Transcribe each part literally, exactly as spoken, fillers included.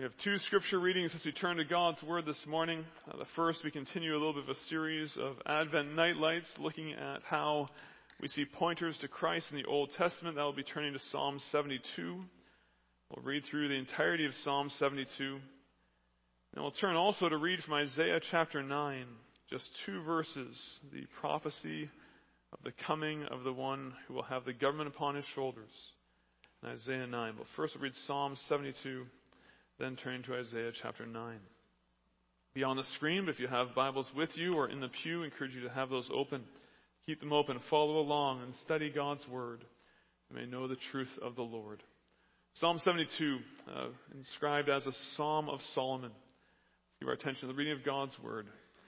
We have two scripture readings as we turn to God's Word this morning. Uh, the first, we continue a little bit of a series of Advent Nightlights, looking at how we see pointers to Christ in the Old Testament. That will be turning to Psalm seventy-two. We'll read through the entirety of Psalm seventy-two. And we'll turn also to read from Isaiah chapter nine, just two verses, the prophecy of the coming of the one who will have the government upon his shoulders. In Isaiah nine. But first we'll read Psalm seventy-two. Then turn to Isaiah chapter nine. Be on the screen, but if you have Bibles with you or in the pew, I encourage you to have those open. Keep them open, follow along, and study God's Word. You may know the truth of the Lord. Psalm seventy-two, uh, inscribed as a Psalm of Solomon. Let's give our attention to the reading of God's Word.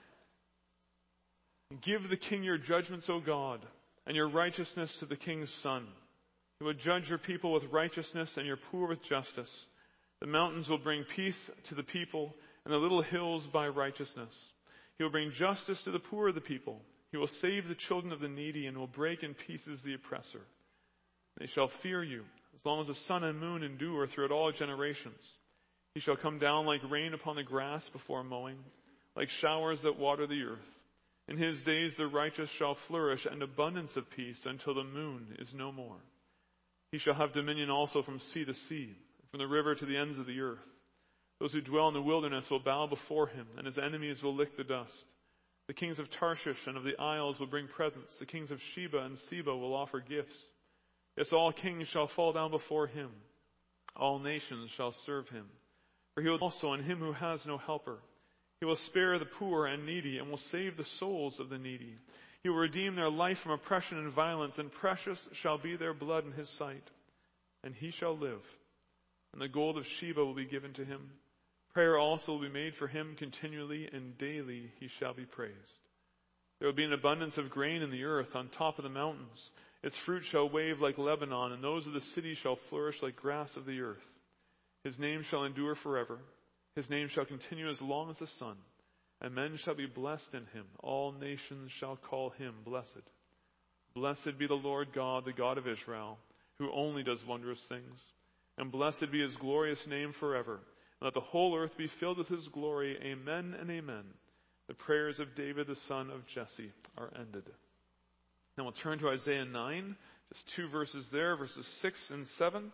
Give the king your judgments, O God, and your righteousness to the king's son. He will judge your people with righteousness and your poor with justice. The mountains will bring peace to the people, and the little hills by righteousness. He will bring justice to the poor of the people. He will save the children of the needy, and will break in pieces the oppressor. They shall fear you, as long as the sun and moon endure throughout all generations. He shall come down like rain upon the grass before mowing, like showers that water the earth. In his days the righteous shall flourish, and abundance of peace until the moon is no more. He shall have dominion also from sea to sea, from the river to the ends of the earth. Those who dwell in the wilderness will bow before him, and his enemies will lick the dust. The kings of Tarshish and of the isles will bring presents. The kings of Sheba and Seba will offer gifts. Yes, all kings shall fall down before him. All nations shall serve him. For he will also on him who has no helper. He will spare the poor and needy, and will save the souls of the needy. He will redeem their life from oppression and violence, and precious shall be their blood in his sight. And he shall live. And the gold of Sheba will be given to him. Prayer also will be made for him continually, and daily he shall be praised. There will be an abundance of grain in the earth on top of the mountains. Its fruit shall wave like Lebanon, and those of the city shall flourish like grass of the earth. His name shall endure forever. His name shall continue as long as the sun. And men shall be blessed in him. All nations shall call him blessed. Blessed be the Lord God, the God of Israel, who only does wondrous things. And blessed be his glorious name forever. And let the whole earth be filled with his glory. Amen and amen. The prayers of David, the son of Jesse, are ended. Now we'll turn to Isaiah nine. Just two verses there, verses six and seven.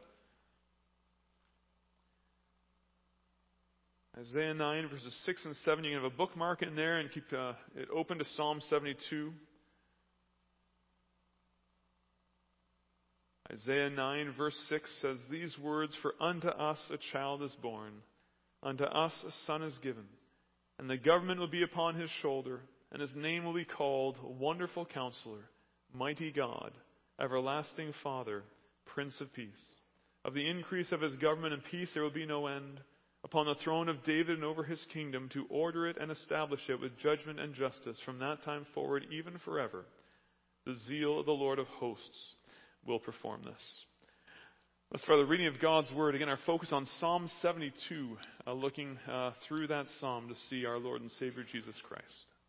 Isaiah nine, verses six and seven. You can have a bookmark in there and keep uh, it open to Psalm seventy-two. Isaiah nine verse six says these words, "For unto us a child is born, unto us a son is given, and the government will be upon his shoulder, and his name will be called Wonderful Counselor, Mighty God, Everlasting Father, Prince of Peace. Of the increase of his government and peace there will be no end, upon the throne of David and over his kingdom, to order it and establish it with judgment and justice from that time forward, even forever. The zeal of the Lord of hosts will perform this." Let's start the reading of God's Word. Again, our focus on Psalm seventy-two, uh, looking uh, through that psalm to see our Lord and Savior Jesus Christ.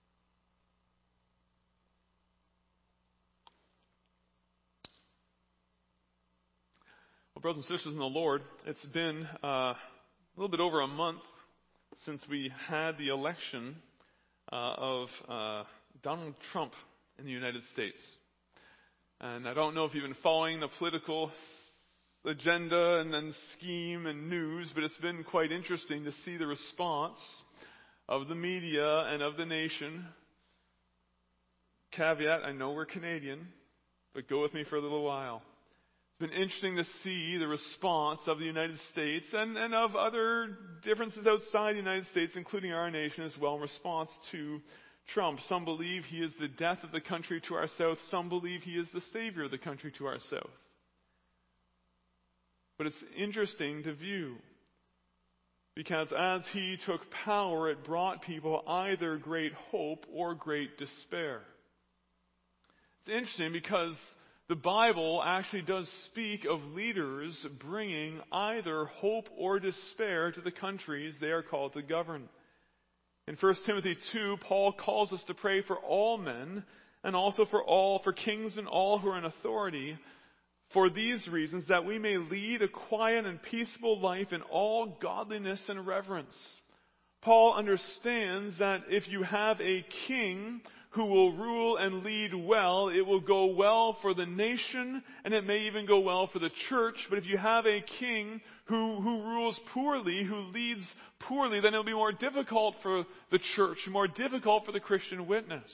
Well, brothers and sisters in the Lord, it's been uh, a little bit over a month since we had the election uh, of uh, Donald Trump in the United States. And I don't know if you've been following the political agenda and then scheme and news, but it's been quite interesting to see the response of the media and of the nation. Caveat, I know we're Canadian, but go with me for a little while. It's been interesting to see the response of the United States and, and of other differences outside the United States, including our nation as well, in response to Trump. Some believe he is the death of the country to our south. Some believe he is the savior of the country to our south. But it's interesting to view, because as he took power, it brought people either great hope or great despair. It's interesting because the Bible actually does speak of leaders bringing either hope or despair to the countries they are called to govern. In First Timothy two, Paul calls us to pray for all men, and also for all, for kings and all who are in authority, for these reasons, that we may lead a quiet and peaceable life in all godliness and reverence. Paul understands that if you have a king who will rule and lead well, it will go well for the nation, and it may even go well for the church. But if you have a king who, who rules poorly, who leads poorly, then it'll be more difficult for the church, more difficult for the Christian witness.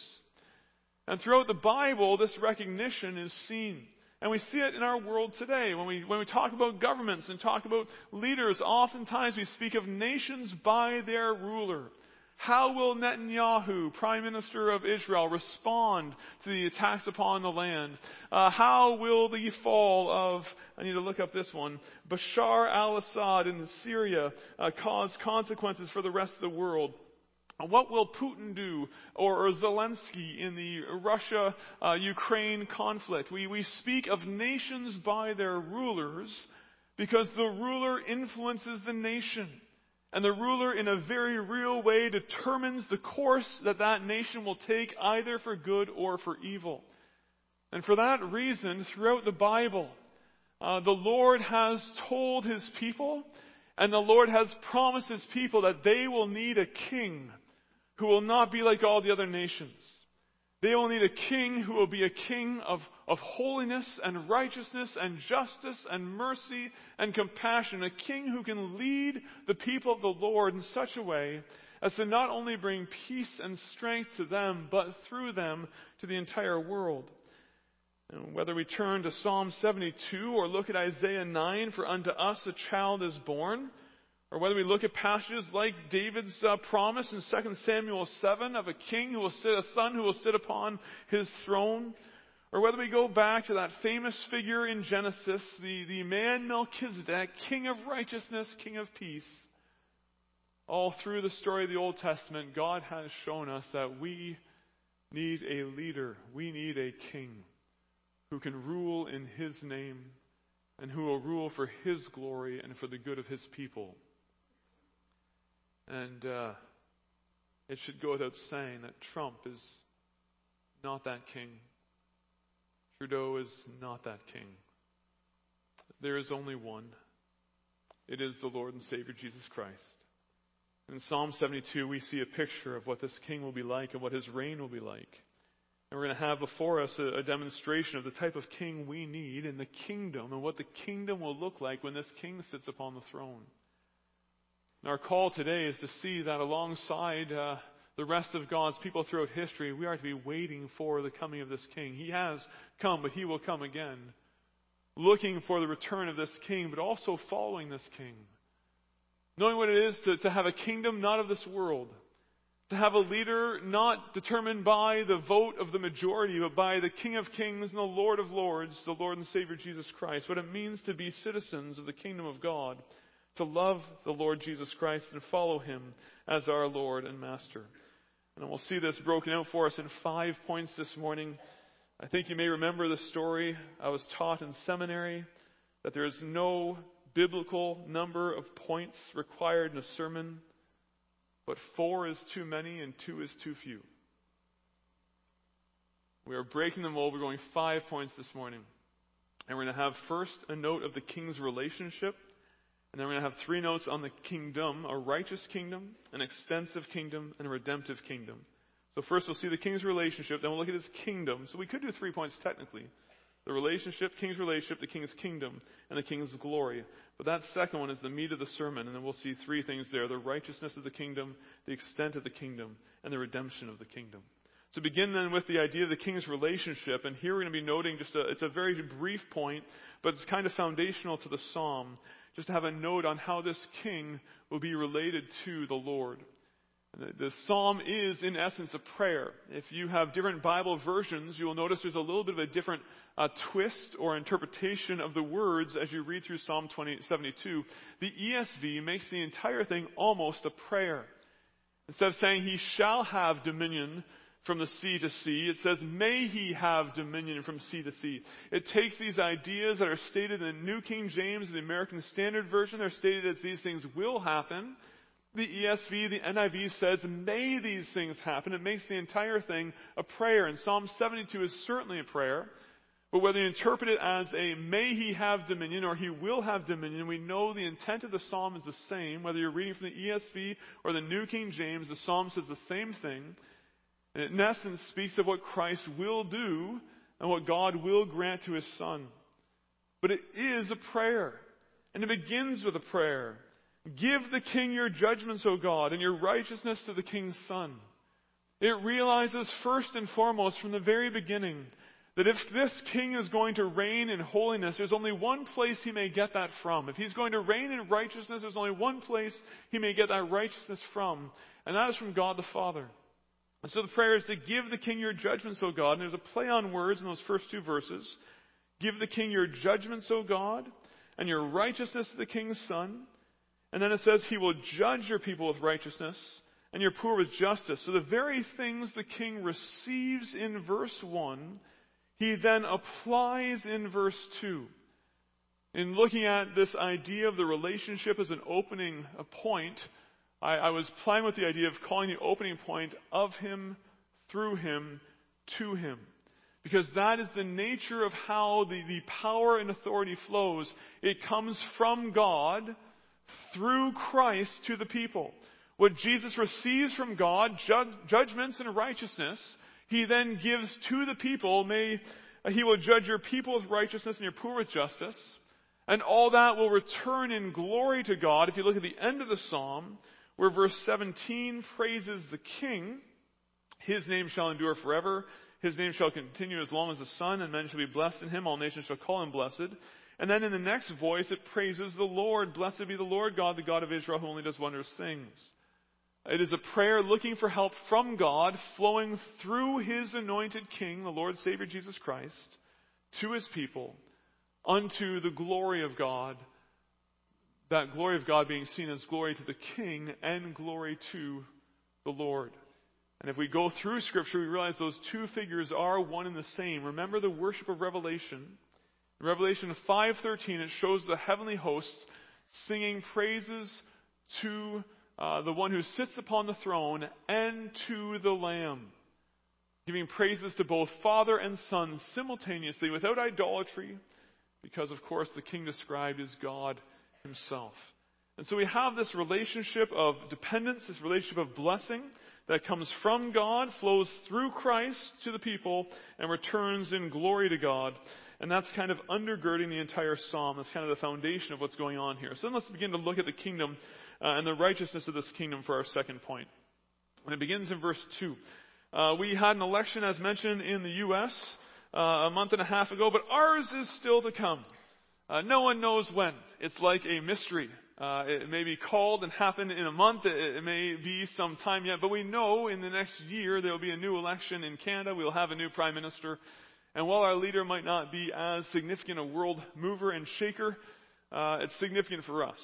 And throughout the Bible, this recognition is seen. And we see it in our world today. When we, when we talk about governments and talk about leaders, oftentimes we speak of nations by their ruler. How will Netanyahu, Prime Minister of Israel, respond to the attacks upon the land? Uh, how will the fall of, I need to look up this one, Bashar al-Assad in Syria uh, cause consequences for the rest of the world? What will Putin do, or, or Zelensky in the Russia-Ukraine uh, conflict? We, we speak of nations by their rulers because the ruler influences the nation. And the ruler, in a very real way, determines the course that that nation will take, either for good or for evil. And for that reason, throughout the Bible, uh, the Lord has told His people, and the Lord has promised His people that they will need a king who will not be like all the other nations. They will need a king who will be a king of, of holiness and righteousness and justice and mercy and compassion. A king who can lead the people of the Lord in such a way as to not only bring peace and strength to them, but through them to the entire world. And whether we turn to Psalm seventy-two or look at Isaiah nine, for unto us a child is born, or whether we look at passages like David's uh, promise in Second Samuel seven of a king who will sit, a son who will sit upon his throne, or whether we go back to that famous figure in Genesis, the, the man Melchizedek, king of righteousness, king of peace. All through the story of the Old Testament, God has shown us that we need a leader. We need a king who can rule in His name and who will rule for His glory and for the good of His people. And uh, it should go without saying that Trump is not that king. Trudeau is not that king. There is only one. It is the Lord and Savior Jesus Christ. In Psalm seventy-two, we see a picture of what this king will be like and what his reign will be like. And we're going to have before us a, a demonstration of the type of king we need in the kingdom and what the kingdom will look like when this king sits upon the throne. And our call today is to see that alongside uh, the rest of God's people throughout history, we are to be waiting for the coming of this king. He has come, but He will come again. Looking for the return of this king, but also following this king. Knowing what it is to, to have a kingdom not of this world. To have a leader not determined by the vote of the majority, but by the King of Kings and the Lord of Lords, the Lord and Savior Jesus Christ. What it means to be citizens of the kingdom of God. To love the Lord Jesus Christ and follow Him as our Lord and Master. And we'll see this broken out for us in five points this morning. I think you may remember the story I was taught in seminary, that there is no biblical number of points required in a sermon, but four is too many and two is too few. We are breaking them over, going five points this morning. And we're going to have first a note of the king's relationship. And then we're going to have three notes on the kingdom, a righteous kingdom, an extensive kingdom, and a redemptive kingdom. So first we'll see the king's relationship, then we'll look at his kingdom. So we could do three points technically. The relationship, king's relationship, the king's kingdom, and the king's glory. But that second one is the meat of the sermon, and then we'll see three things there. The righteousness of the kingdom, the extent of the kingdom, and the redemption of the kingdom. So begin then with the idea of the king's relationship, and here we're going to be noting just a, it's a very brief point, but it's kind of foundational to the psalm. Just to have a note on how this king will be related to the Lord. The psalm is, in essence, a prayer. If you have different Bible versions, you will notice there's a little bit of a different uh, twist or interpretation of the words as you read through Psalm seventy-two. The E S V makes the entire thing almost a prayer. Instead of saying, He shall have dominion from the sea to sea, it says, may He have dominion from sea to sea. It takes these ideas that are stated in the New King James, the American Standard Version, they're stated as these things will happen. The E S V, the N I V says, may these things happen. It makes the entire thing a prayer. And Psalm seventy-two is certainly a prayer. But whether you interpret it as a may he have dominion or he will have dominion, we know the intent of the psalm is the same. Whether you're reading from the E S V or the New King James, the psalm says the same thing. And it in essence speaks of what Christ will do and what God will grant to his Son. But it is a prayer. And it begins with a prayer. Give the king your judgments, O God, and your righteousness to the king's son. It realizes first and foremost from the very beginning that if this king is going to reign in holiness, there's only one place he may get that from. If he's going to reign in righteousness, there's only one place he may get that righteousness from, and that is from God the Father. And so the prayer is to give the king your judgments, O God. And there's a play on words in those first two verses. Give the king your judgments, O God, and your righteousness to the king's son. And then it says he will judge your people with righteousness and your poor with justice. So the very things the king receives in verse one, he then applies in verse two. In looking at this idea of the relationship as an opening point, I, I was playing with the idea of calling the opening point of him, through him, to him. Because that is the nature of how the, the power and authority flows. It comes from God through Christ to the people. What Jesus receives from God, ju- judgments and righteousness, he then gives to the people. May he will judge your people with righteousness and your poor with justice. And all that will return in glory to God. If you look at the end of the psalm, where verse seventeen praises the king, his name shall endure forever. His name shall continue as long as the sun, and men shall be blessed in him. All nations shall call him blessed. And then in the next voice, it praises the Lord. Blessed be the Lord God, the God of Israel, who only does wondrous things. It is a prayer looking for help from God, flowing through his anointed King, the Lord Savior Jesus Christ, to his people, unto the glory of God. That glory of God being seen as glory to the King and glory to the Lord. And if we go through Scripture, we realize those two figures are one and the same. Remember the worship of Revelation. In Revelation five thirteen, it shows the heavenly hosts singing praises to uh, the one who sits upon the throne and to the Lamb. Giving praises to both Father and Son simultaneously without idolatry, because of course the King described is God himself. And so we have this relationship of dependence, this relationship of blessing that comes from God, flows through Christ to the people, and returns in glory to God. And that's kind of undergirding the entire psalm. That's kind of the foundation of what's going on here. So then let's begin to look at the kingdom uh, and the righteousness of this kingdom for our second point. And it begins in verse two. Uh, we had an election, as mentioned, in the U S uh, a month and a half ago, but ours is still to come. Uh, no one knows when. It's like a mystery. Uh, it may be called and happen in a month. It, it may be some time yet. But we know in the next year there will be a new election in Canada. We will have a new prime minister. And while our leader might not be as significant a world mover and shaker, uh, it's significant for us.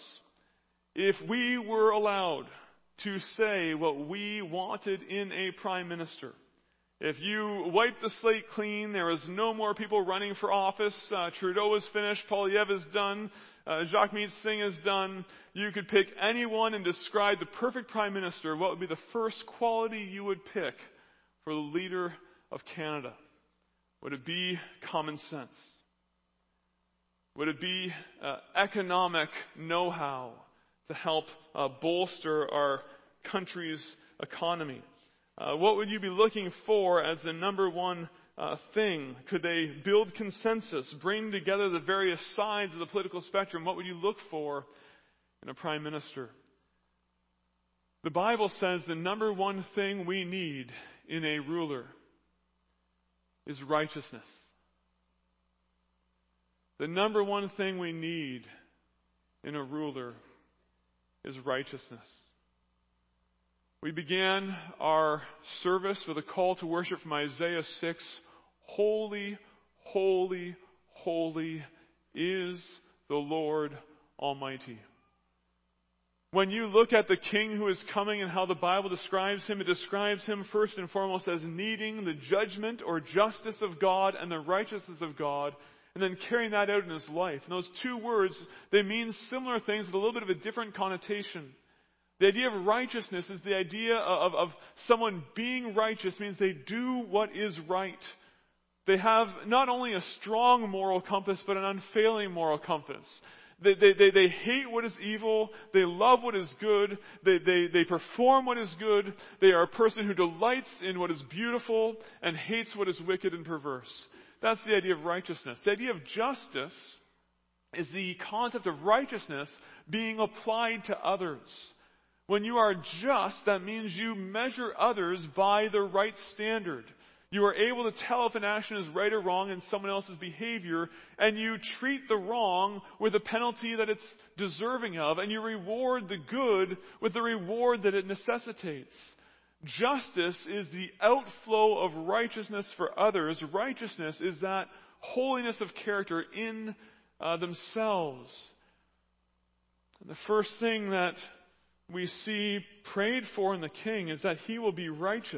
If we were allowed to say what we wanted in a prime minister, if you wipe the slate clean, there is no more people running for office. Uh, Trudeau is finished. Poilievre is done. Uh, Jagmeet Singh is done. You could pick anyone and describe the perfect prime minister. What would be the first quality you would pick for the leader of Canada? Would it be common sense? Would it be uh, economic know-how to help uh, bolster our country's economy? Uh, what would you be looking for as the number one uh, thing? Could they build consensus, bring together the various sides of the political spectrum? What would you look for in a prime minister? The Bible says the number one thing we need in a ruler is righteousness. The number one thing we need in a ruler is righteousness. We began our service with a call to worship from Isaiah six. Holy, holy, holy is the Lord Almighty. When you look at the King who is coming and how the Bible describes him, it describes him first and foremost as needing the judgment or justice of God and the righteousness of God, and then carrying that out in his life. And those two words, they mean similar things with a little bit of a different connotation. The idea of righteousness is the idea of, of someone being righteous means they do what is right. They have not only a strong moral compass, but an unfailing moral compass. They, they, they, they hate what is evil. They love what is good. They, they, they perform what is good. They are a person who delights in what is beautiful and hates what is wicked and perverse. That's the idea of righteousness. The idea of justice is the concept of righteousness being applied to others. When you are just, that means you measure others by the right standard. You are able to tell if an action is right or wrong in someone else's behavior, and you treat the wrong with a penalty that it's deserving of, and you reward the good with the reward that it necessitates. Justice is the outflow of righteousness for others. Righteousness is that holiness of character in uh, themselves. And the first thing that we see prayed for in the king is that he will be righteous.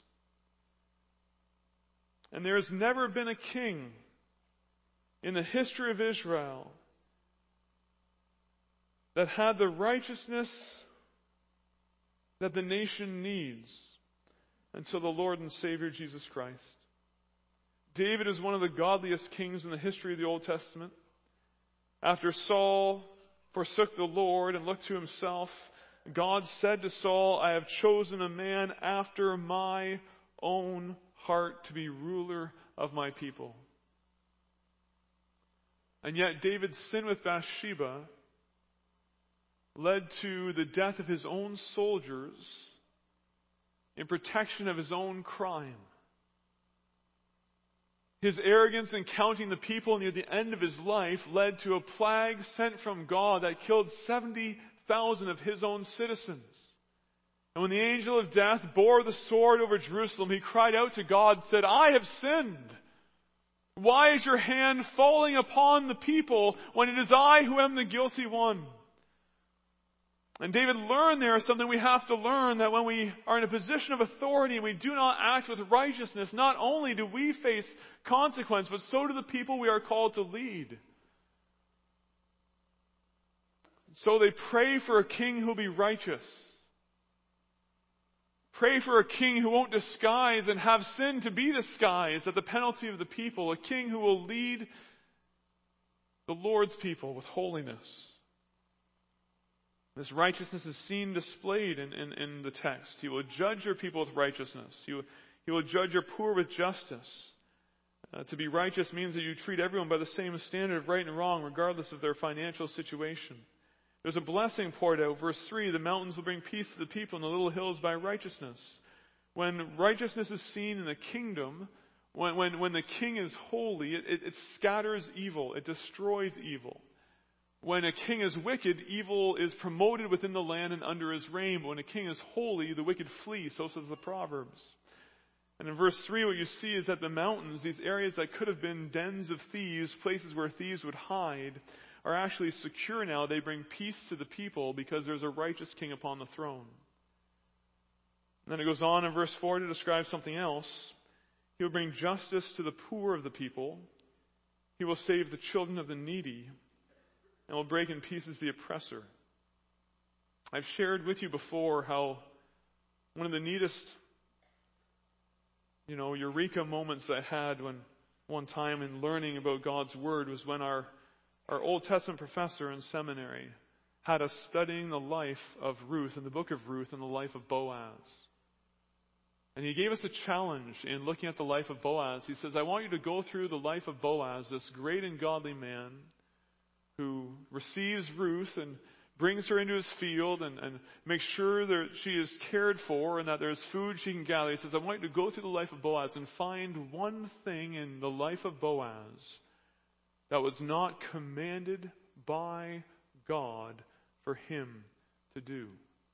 And there has never been a king in the history of Israel that had the righteousness that the nation needs until the Lord and Savior Jesus Christ. David is one of the godliest kings in the history of the Old Testament. After Saul forsook the Lord and looked to himself, God said to Saul, I have chosen a man after my own heart to be ruler of my people. And yet David's sin with Bathsheba led to the death of his own soldiers in protection of his own crime. His arrogance in counting the people near the end of his life led to a plague sent from God that killed seventy thousand of his own citizens. And when the angel of death bore the sword over Jerusalem, he cried out to God and said, I have sinned. Why is your hand falling upon the people when it is I who am the guilty one? And David learned there something we have to learn, that when we are in a position of authority and we do not act with righteousness, not only do we face consequence, but so do the people we are called to lead. So they pray for a king who will be righteous. Pray for a king who won't disguise and have sin to be disguised at the penalty of the people. A king who will lead the Lord's people with holiness. This righteousness is seen displayed in, in, in the text. He will judge your people with righteousness. He will, he will judge your poor with justice. Uh, to be righteous means that you treat everyone by the same standard of right and wrong, regardless of their financial situation. There's a blessing poured out. Verse three, the mountains will bring peace to the people and the little hills by righteousness. When righteousness is seen in the kingdom, when, when, when the king is holy, it, it, it scatters evil. It destroys evil. When a king is wicked, evil is promoted within the land and under his reign. But when a king is holy, the wicked flee. So says the Proverbs. And in verse three, what you see is that the mountains, these areas that could have been dens of thieves, places where thieves would hide, are actually secure now. They bring peace to the people because there's a righteous king upon the throne. And then it goes on in verse four to describe something else. He will bring justice to the poor of the people. He will save the children of the needy and will break in pieces the oppressor. I've shared with you before how one of the neatest, you know, eureka moments I had when one time in learning about God's Word was when our Our Old Testament professor in seminary had us studying the life of Ruth and the book of Ruth and the life of Boaz. And he gave us a challenge in looking at the life of Boaz. He says, I want you to go through the life of Boaz, this great and godly man who receives Ruth and brings her into his field and, and makes sure that she is cared for and that there's food she can gather. He says, I want you to go through the life of Boaz and find one thing in the life of Boaz that was not commanded by God for him to do.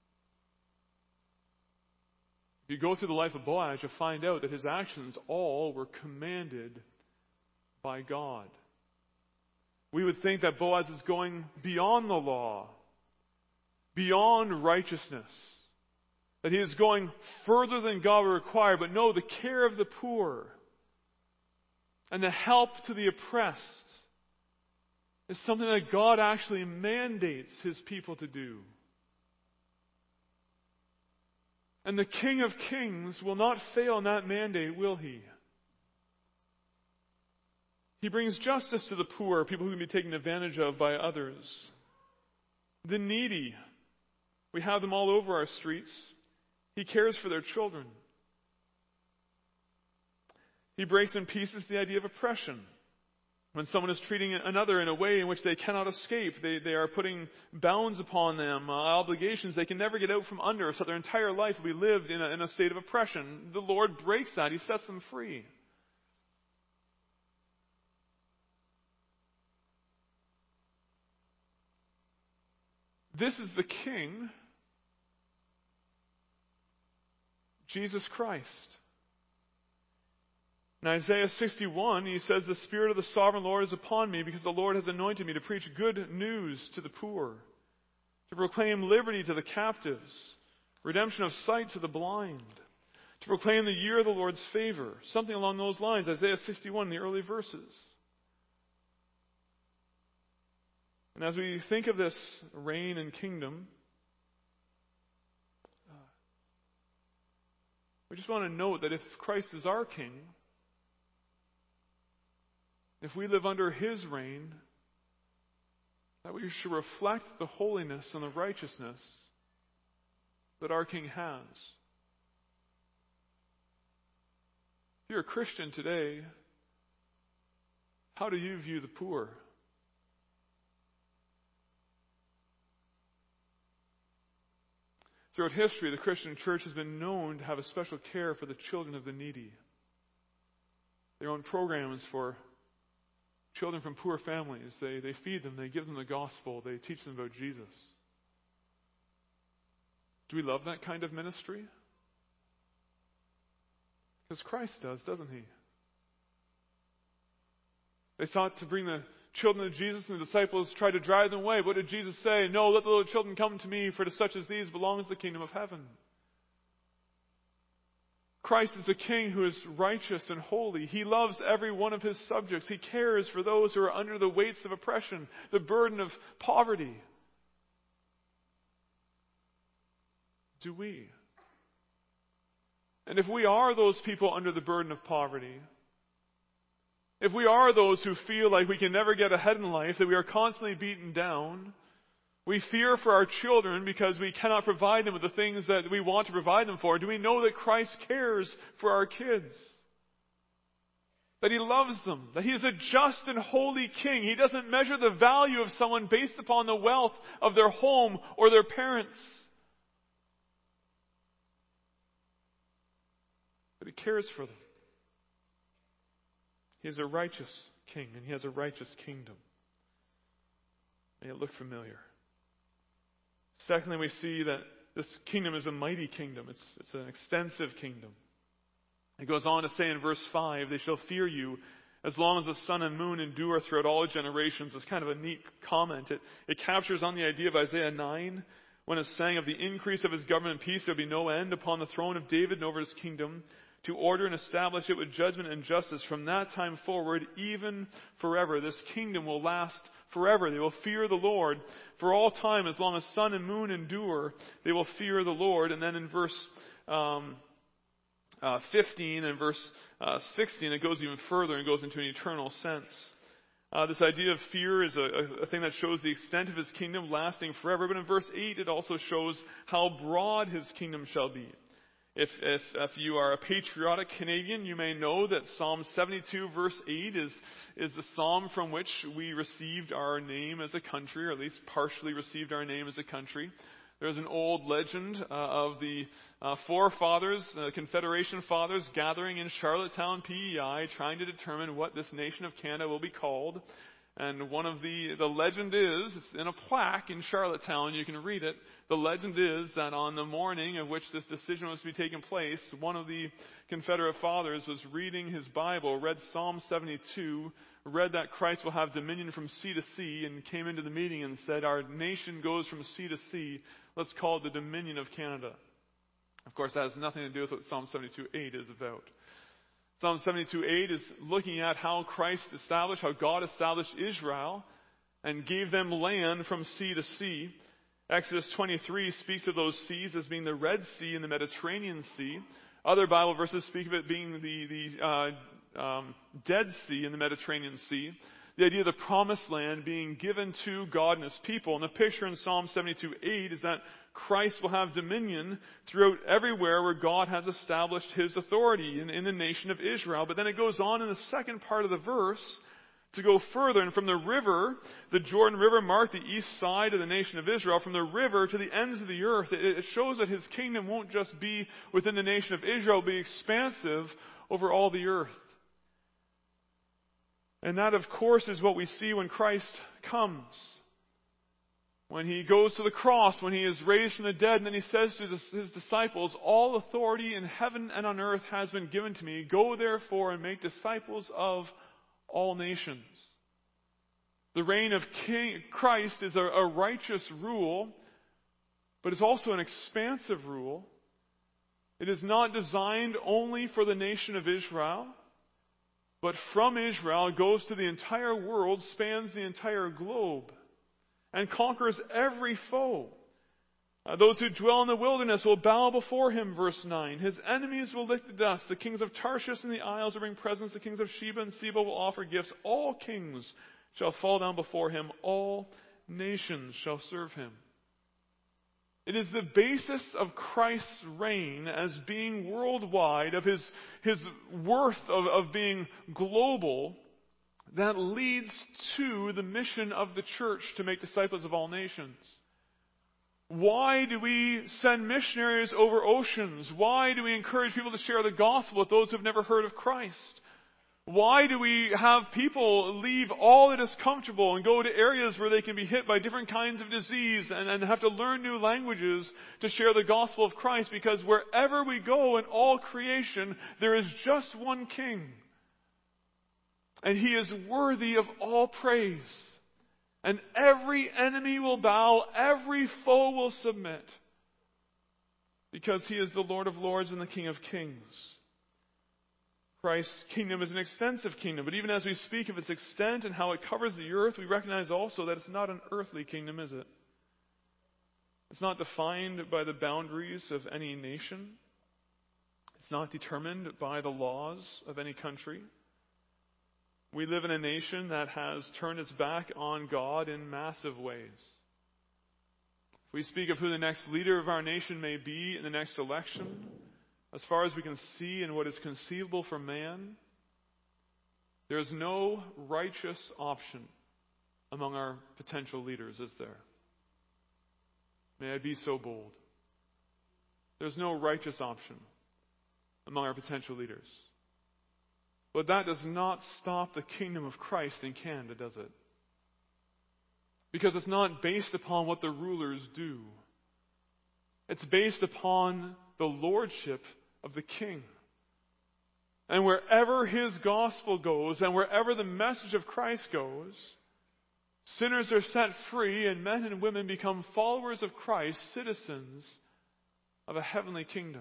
If you go through the life of Boaz, you'll find out that his actions all were commanded by God. We would think that Boaz is going beyond the law, beyond righteousness, that he is going further than God would require. But no, the care of the poor and the help to the oppressed is something that God actually mandates his people to do. And the King of Kings will not fail in that mandate, will he? He brings justice to the poor, people who can be taken advantage of by others. The needy, we have them all over our streets. He cares for their children. He breaks in pieces the idea of oppression. When someone is treating another in a way in which they cannot escape, they, they are putting bounds upon them, uh, obligations they can never get out from under, so their entire life will be lived in a, in a state of oppression. The Lord breaks that. He sets them free. This is the King, Jesus Christ. In Isaiah sixty-one, he says, "The Spirit of the Sovereign Lord is upon me, because the Lord has anointed me to preach good news to the poor, to proclaim liberty to the captives, redemption of sight to the blind, to proclaim the year of the Lord's favor." Something along those lines, Isaiah sixty-one, the early verses. And as we think of this reign and kingdom, uh, we just want to note that if Christ is our King, if we live under His reign, that we should reflect the holiness and the righteousness that our King has. If you're a Christian today, how do you view the poor? Throughout history, the Christian church has been known to have a special care for the children of the needy. Their own programs for children from poor families. They, they feed them, they give them the gospel, they teach them about Jesus. Do we love that kind of ministry? Because Christ does, doesn't He? They sought to bring the children of Jesus, and the disciples tried to drive them away. What did Jesus say? "No, let the little children come to me, for to such as these belongs the kingdom of heaven." Christ is a King who is righteous and holy. He loves every one of His subjects. He cares for those who are under the weights of oppression, the burden of poverty. Do we? And if we are those people under the burden of poverty, if we are those who feel like we can never get ahead in life, that we are constantly beaten down, we fear for our children because we cannot provide them with the things that we want to provide them for, do we know that Christ cares for our kids? That He loves them? That He is a just and holy King? He doesn't measure the value of someone based upon the wealth of their home or their parents. But He cares for them. He is a righteous King, and He has a righteous kingdom. May it look familiar. Secondly, we see that this kingdom is a mighty kingdom. It's, it's an extensive kingdom. It goes on to say in verse five, "They shall fear you as long as the sun and moon endure throughout all generations." It's kind of a neat comment. It, it captures on the idea of Isaiah nine, when it's saying of the increase of His government and peace, there will be no end upon the throne of David and over His kingdom, to order and establish it with judgment and justice from that time forward, even forever. This kingdom will last forever. They will fear the Lord for all time. As long as sun and moon endure, they will fear the Lord. And then in verse um, uh, fifteen and verse uh, sixteen, it goes even further and goes into an eternal sense. Uh, this idea of fear is a, a thing that shows the extent of His kingdom lasting forever. But in verse eight, it also shows how broad His kingdom shall be. If, if, if you are a patriotic Canadian, you may know that Psalm seventy-two verse eight is, is the psalm from which we received our name as a country, or at least partially received our name as a country. There's an old legend uh, of the uh, forefathers, uh, Confederation fathers, gathering in Charlottetown, P E I, trying to determine what this nation of Canada will be called. And one of the, the legend is, it's in a plaque in Charlottetown, you can read it. The legend is that on the morning of which this decision was to be taking place, one of the Confederate fathers was reading his Bible, read Psalm seventy-two, read that Christ will have dominion from sea to sea, and came into the meeting and said, "Our nation goes from sea to sea. Let's call it the Dominion of Canada." Of course, that has nothing to do with what Psalm seventy-two eight is about. Psalm seventy-two eight is looking at how Christ established, how God established Israel and gave them land from sea to sea. Exodus twenty-three speaks of those seas as being the Red Sea and the Mediterranean Sea. Other Bible verses speak of it being the, the uh, um, Dead Sea in the Mediterranean Sea. The idea of the promised land being given to God and His people. And the picture in Psalm seventy-two eight is that Christ will have dominion throughout everywhere where God has established His authority in, in the nation of Israel. But then it goes on in the second part of the verse to go further. And from the river, the Jordan River marked the east side of the nation of Israel, from the river to the ends of the earth. It, it shows that His kingdom won't just be within the nation of Israel, but be expansive over all the earth. And that, of course, is what we see when Christ comes. When He goes to the cross, when He is raised from the dead, and then He says to His disciples, all authority in heaven and on earth has been given to me. Go therefore and make disciples of all nations. The reign of King Christ is a, a righteous rule, but it's also an expansive rule. It is not designed only for the nation of Israel, but from Israel goes to the entire world, spans the entire globe, and conquers every foe. Uh, those who dwell in the wilderness will bow before Him, verse nine. His enemies will lick the dust. The kings of Tarshish and the isles will bring presents. The kings of Sheba and Seba will offer gifts. All kings shall fall down before Him. All nations shall serve Him. It is the basis of Christ's reign as being worldwide, of His, his worth of, of being global, that leads to the mission of the church to make disciples of all nations. Why do we send missionaries over oceans? Why do we encourage people to share the gospel with those who have never heard of Christ? Why do we have people leave all that is comfortable and go to areas where they can be hit by different kinds of disease and, and have to learn new languages to share the gospel of Christ? Because wherever we go in all creation, there is just one King. And He is worthy of all praise. And every enemy will bow, every foe will submit. Because He is the Lord of lords and the King of kings. Christ's kingdom is an extensive kingdom, but even as we speak of its extent and how it covers the earth, we recognize also that it's not an earthly kingdom, is it? It's not defined by the boundaries of any nation. It's not determined by the laws of any country. We live in a nation that has turned its back on God in massive ways. If we speak of who the next leader of our nation may be in the next election, as far as we can see in what is conceivable for man, there is no righteous option among our potential leaders, is there? May I be so bold? There's no righteous option among our potential leaders. But that does not stop the kingdom of Christ in Canada, does it? Because it's not based upon what the rulers do. It's based upon the lordship of the King. And wherever His gospel goes, and wherever the message of Christ goes, sinners are set free, and men and women become followers of Christ, citizens of a heavenly kingdom.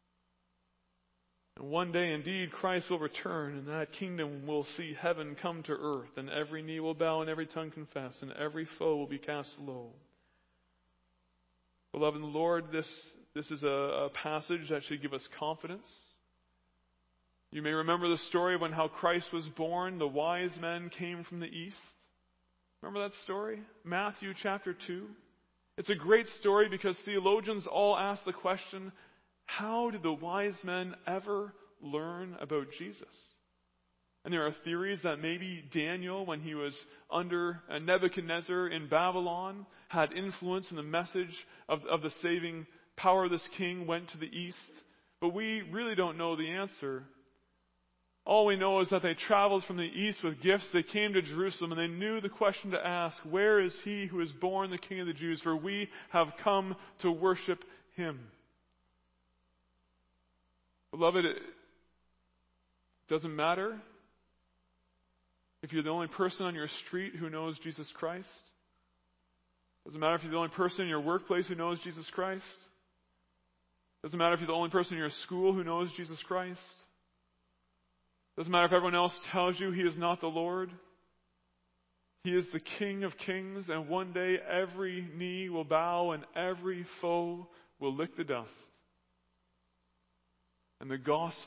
And one day, indeed, Christ will return, and that kingdom will see heaven come to earth, and every knee will bow and every tongue confess, and every foe will be cast low. Beloved in the Lord, this, this is a, a passage that should give us confidence. You may remember the story of when how Christ was born. The wise men came from the east. Remember that story? Matthew chapter two. It's a great story because theologians all ask the question, how did the wise men ever learn about Jesus? And there are theories that maybe Daniel, when he was under Nebuchadnezzar in Babylon, had influence in the message of, of the saving power of this king went to the east. But we really don't know the answer. All we know is that they traveled from the east with gifts. They came to Jerusalem and they knew the question to ask, where is He who is born the King of the Jews? For we have come to worship Him. Beloved, it doesn't matter if you're the only person on your street who knows Jesus Christ. It doesn't matter if you're the only person in your workplace who knows Jesus Christ. It doesn't matter if you're the only person in your school who knows Jesus Christ. It doesn't matter if everyone else tells you He is not the Lord. He is the King of kings, and one day every knee will bow and every foe will lick the dust. And the gospel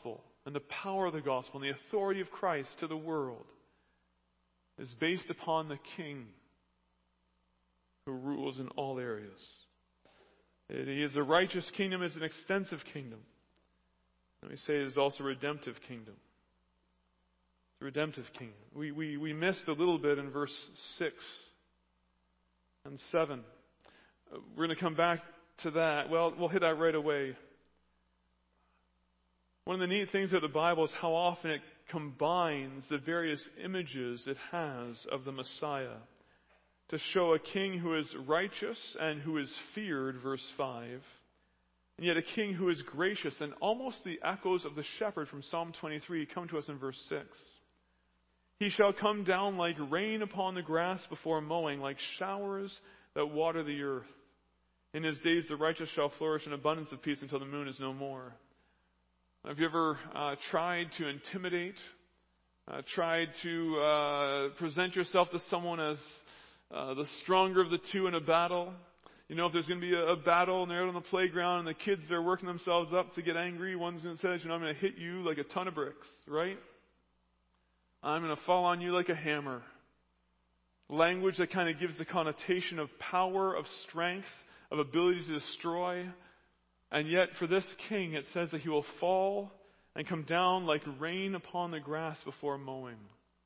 and the power of the gospel and the authority of Christ to the world is based upon the King who rules in all areas. He is a righteous kingdom, it's an extensive kingdom. Let me say it is also a redemptive kingdom. It's a redemptive kingdom. We, we, we missed a little bit in verse six and seven. We're going to come back to that. Well, we'll hit that right away. One of the neat things about the Bible is how often it combines the various images it has of the Messiah to show a king who is righteous and who is feared, verse five, and yet a king who is gracious, and almost the echoes of the shepherd from Psalm twenty-three come to us in verse six. He shall come down like rain upon the grass before mowing, like showers that water the earth. In his days the righteous shall flourish in abundance of peace until the moon is no more. Have you ever uh, tried to intimidate, uh, tried to uh, present yourself to someone as uh, the stronger of the two in a battle? You know, if there's going to be a, a battle and they're out on the playground and the kids are working themselves up to get angry, one's going to say, you know, I'm going to hit you like a ton of bricks, right? I'm going to fall on you like a hammer. Language that kind of gives the connotation of power, of strength, of ability to destroy. And yet for this king it says that he will fall and come down like rain upon the grass before mowing.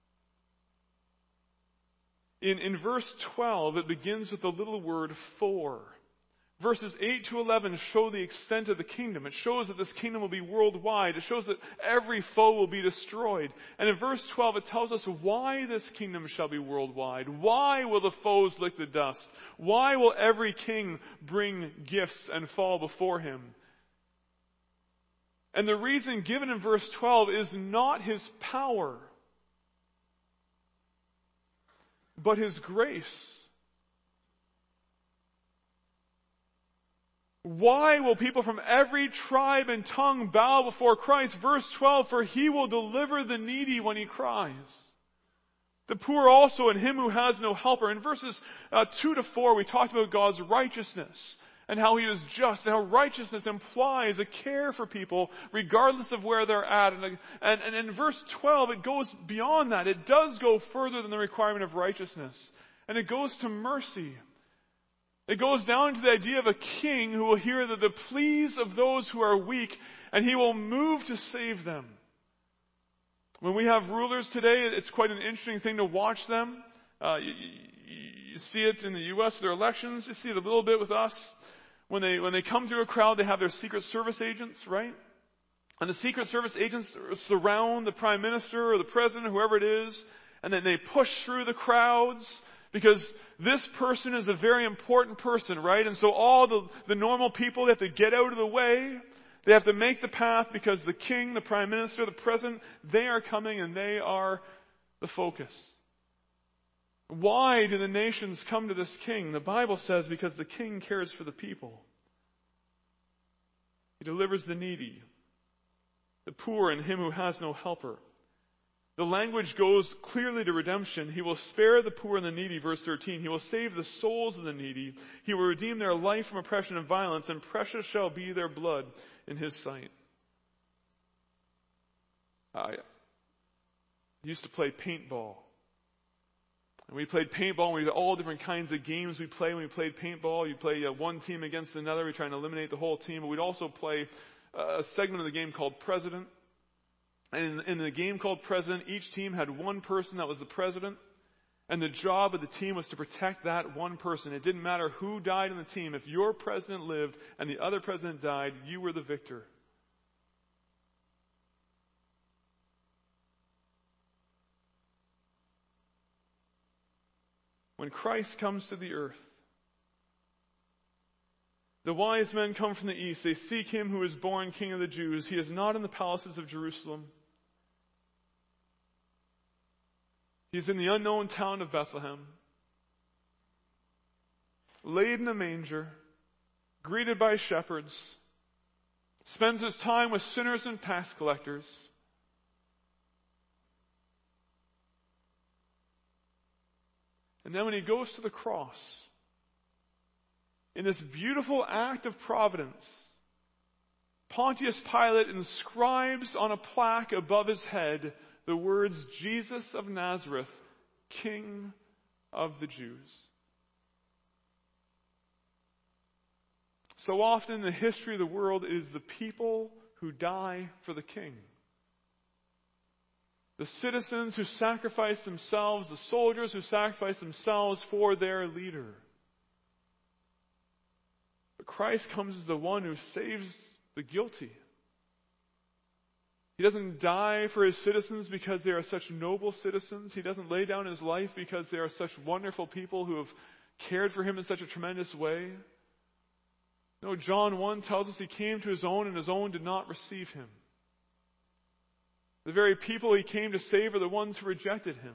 In, in verse twelve it begins with the little word for. Verses eight to eleven show the extent of the kingdom. It shows that this kingdom will be worldwide. It shows that every foe will be destroyed. And in verse twelve it tells us why this kingdom shall be worldwide. Why will the foes lick the dust? Why will every king bring gifts and fall before him? And the reason given in verse twelve is not his power, but his grace. Why will people from every tribe and tongue bow before Christ? Verse twelve, for he will deliver the needy when he cries. The poor also, and him who has no helper. In verses uh, two to four, we talked about God's righteousness and how he is just, and how righteousness implies a care for people regardless of where they're at. And, and, and in verse twelve, it goes beyond that. It does go further than the requirement of righteousness. And it goes to mercy. It goes down to the idea of a king who will hear the, the pleas of those who are weak, and he will move to save them. When we have rulers today, it's quite an interesting thing to watch them. Uh, you, you see it in the U S with their elections. You see it a little bit with us. When they, when they come through a crowd, they have their Secret Service agents, right? And the Secret Service agents surround the Prime Minister or the President, whoever it is, and then they push through the crowds. Because this person is a very important person, right? And so all the, the normal people, they have to get out of the way. They have to make the path because the king, the prime minister, the president, they are coming and they are the focus. Why do the nations come to this king? The Bible says because the king cares for the people. He delivers the needy, the poor, and him who has no helper. The language goes clearly to redemption. He will spare the poor and the needy, verse thirteen. He will save the souls of the needy. He will redeem their life from oppression and violence, and precious shall be their blood in his sight. I used to play paintball. And we played paintball, and we had all different kinds of games we play when we played paintball. You play uh, one team against another. We try and eliminate the whole team. But we'd also play uh, a segment of the game called President. And in the game called President, each team had one person that was the president. And the job of the team was to protect that one person. It didn't matter who died in the team. If your president lived and the other president died, you were the victor. When Christ comes to the earth, the wise men come from the east. They seek him who is born King of the Jews. He is not in the palaces of Jerusalem. He is in the unknown town of Bethlehem, laid in a manger, greeted by shepherds, spends his time with sinners and tax collectors. And then when he goes to the cross, in this beautiful act of providence, Pontius Pilate inscribes on a plaque above his head the words, Jesus of Nazareth, King of the Jews. So often in the history of the world, it is the people who die for the king. The citizens who sacrifice themselves, the soldiers who sacrifice themselves for their leader. But Christ comes as the one who saves the guilty. He doesn't die for his citizens because they are such noble citizens. He doesn't lay down his life because they are such wonderful people who have cared for him in such a tremendous way. No, John one tells us he came to his own and his own did not receive him. The very people he came to save are the ones who rejected him.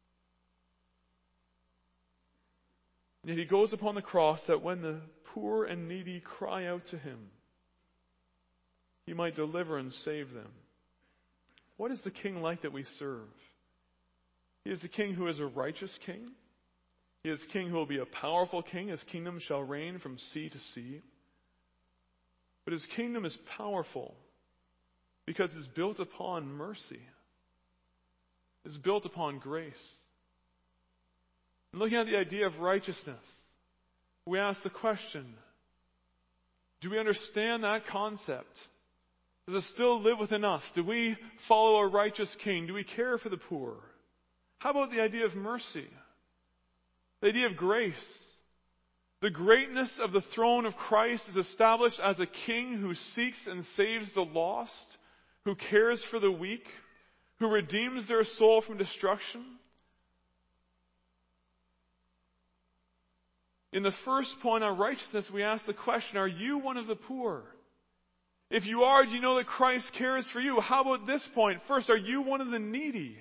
And yet he goes upon the cross that when the poor and needy cry out to him, he might deliver and save them. What is the king like that we serve? He is a king who is a righteous king. He is a king who will be a powerful king. His kingdom shall reign from sea to sea. But his kingdom is powerful because it's built upon mercy. It's built upon grace. And looking at the idea of righteousness, we ask the question, do we understand that concept? Does it still live within us? Do we follow a righteous king? Do we care for the poor? How about the idea of mercy? The idea of grace? The greatness of the throne of Christ is established as a king who seeks and saves the lost, who cares for the weak, who redeems their soul from destruction. In the first point on righteousness, we ask the question, are you one of the poor? If you are, do you know that Christ cares for you? How about this point? First, are you one of the needy?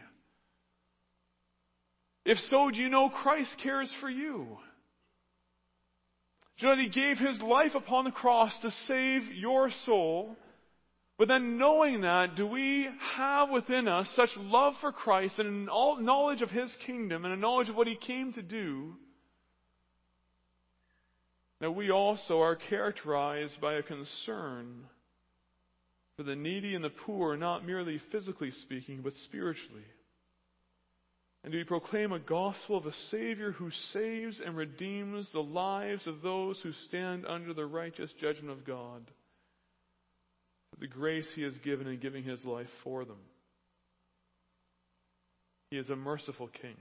If so, do you know Christ cares for you? Do you know that He gave His life upon the cross to save your soul? But then knowing that, do we have within us such love for Christ and a knowledge of His kingdom and a knowledge of what He came to do, that we also are characterized by a concern for the needy and the poor, not merely physically speaking, but spiritually? And do we proclaim a gospel of a Savior who saves and redeems the lives of those who stand under the righteous judgment of God, for the grace He has given in giving His life for them? He is a merciful King.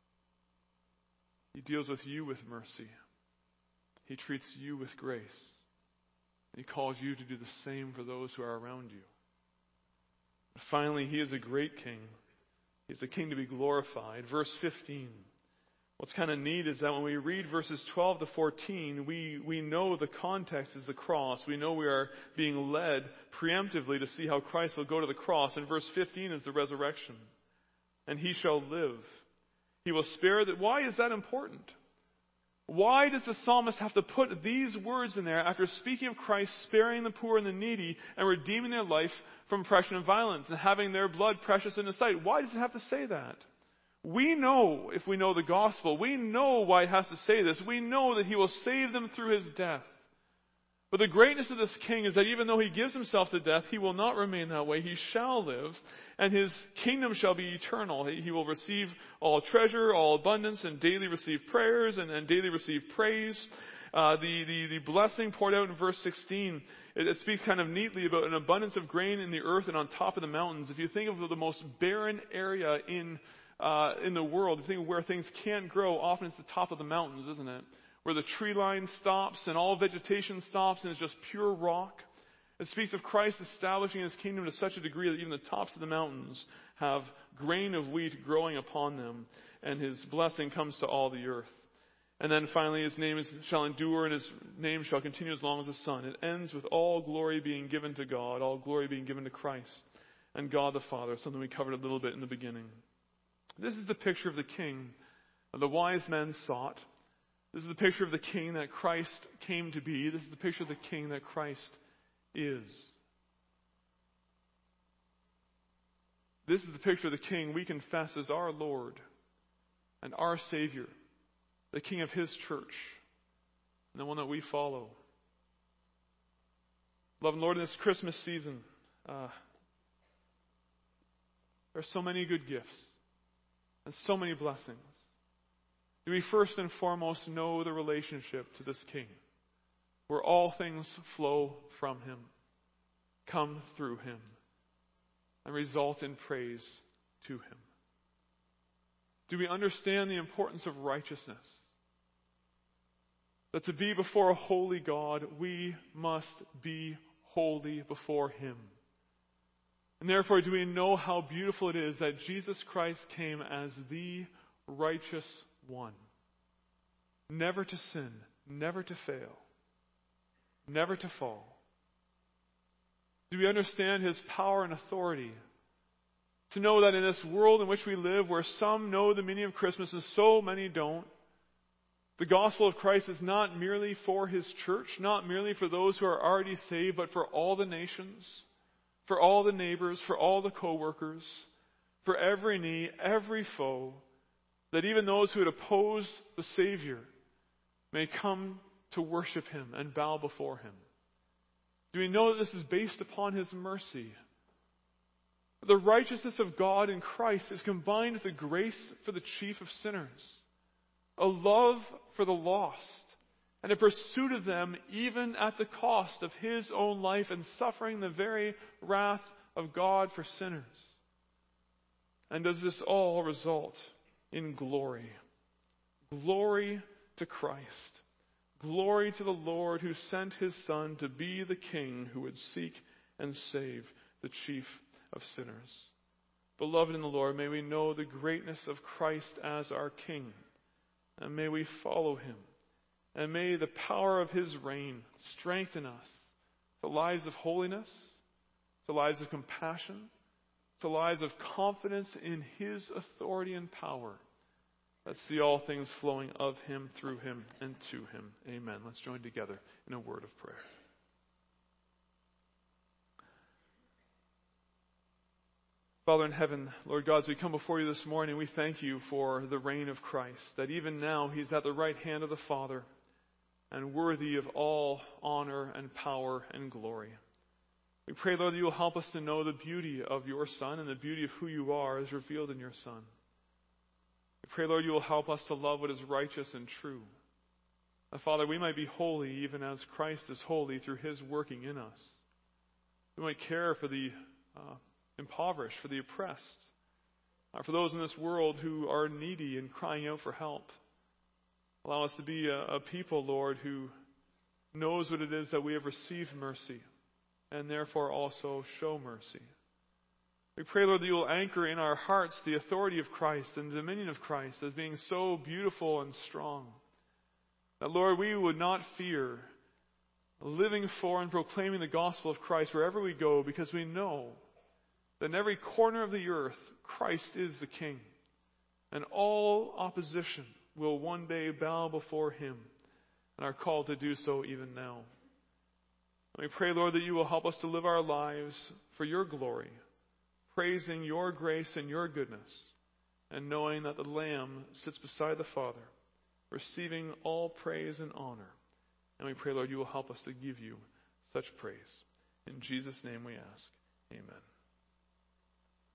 He deals with you with mercy. He treats you with grace. He calls you to do the same for those who are around you. Finally, He is a great King. He's a King to be glorified. Verse fifteen. What's kind of neat is that when we read verses twelve to fourteen, we, we know the context is the cross. We know we are being led preemptively to see how Christ will go to the cross. And verse fifteen is the resurrection. And He shall live. He will spare that. Why is that important? Why does the psalmist have to put these words in there after speaking of Christ sparing the poor and the needy and redeeming their life from oppression and violence and having their blood precious in His sight? Why does it have to say that? We know, if we know the gospel, we know why it has to say this. We know that He will save them through His death. But the greatness of this King is that even though He gives Himself to death, He will not remain that way. He shall live, and His kingdom shall be eternal. He, he will receive all treasure, all abundance, and daily receive prayers, and, and daily receive praise. Uh, the, the, the blessing poured out in verse sixteen, it, it speaks kind of neatly about an abundance of grain in the earth and on top of the mountains. If you think of the most barren area in, uh, in the world, if you think of where things can't grow, often it's the top of the mountains, isn't it? Where the tree line stops and all vegetation stops and it's just pure rock. It speaks of Christ establishing His kingdom to such a degree that even the tops of the mountains have grain of wheat growing upon them, and His blessing comes to all the earth. And then finally, His name is, shall endure, and His name shall continue as long as the sun. It ends with all glory being given to God, all glory being given to Christ and God the Father, something we covered a little bit in the beginning. This is the picture of the King that the wise men sought. This is the picture of the King that Christ came to be. This is the picture of the King that Christ is. This is the picture of the King we confess as our Lord and our Savior, the King of His church, and the one that we follow. Beloved Lord, in this Christmas season, uh, there are so many good gifts and so many blessings. Do we first and foremost know the relationship to this King, where all things flow from Him, come through Him, and result in praise to Him? Do we understand the importance of righteousness? That to be before a holy God, we must be holy before Him. And therefore, do we know how beautiful it is that Jesus Christ came as the righteous one, never to sin, never to fail, never to fall? Do we understand His power and authority? To know that in this world in which we live, where some know the meaning of Christmas and so many don't, the gospel of Christ is not merely for His church, not merely for those who are already saved, but for all the nations, for all the neighbors, for all the co-workers, for every knee, every foe, that even those who would oppose the Savior may come to worship Him and bow before Him. Do we know that this is based upon His mercy? The righteousness of God in Christ is combined with the grace for the chief of sinners, a love for the lost, and a pursuit of them even at the cost of His own life and suffering the very wrath of God for sinners. And does this all result in glory? Glory to Christ. Glory to the Lord who sent His Son to be the King who would seek and save the chief of sinners. Beloved in the Lord, may we know the greatness of Christ as our King, and may we follow Him, and may the power of His reign strengthen us to lives of holiness, to lives of compassion, to lives of confidence in His authority and power, that see all things flowing of Him, through Him, and to Him. Amen. Let's join together in a word of prayer. Father in heaven, Lord God, as we come before You this morning, we thank You for the reign of Christ, that even now He's at the right hand of the Father and worthy of all honor and power and glory. We pray, Lord, that You will help us to know the beauty of Your Son and the beauty of who You are as revealed in Your Son. We pray, Lord, You will help us to love what is righteous and true. That, Father, we might be holy even as Christ is holy through His working in us. We might care for the uh, impoverished, for the oppressed, uh, for those in this world who are needy and crying out for help. Allow us to be a, a people, Lord, who knows what it is that we have received mercy and therefore also show mercy. We pray, Lord, that You will anchor in our hearts the authority of Christ and the dominion of Christ as being so beautiful and strong. That, Lord, we would not fear living for and proclaiming the gospel of Christ wherever we go, because we know that in every corner of the earth, Christ is the King, and all opposition will one day bow before Him, and are called to do so even now. And we pray, Lord, that You will help us to live our lives for Your glory, praising Your grace and Your goodness, and knowing that the Lamb sits beside the Father, receiving all praise and honor. And we pray, Lord, You will help us to give You such praise. In Jesus' name we ask. Amen.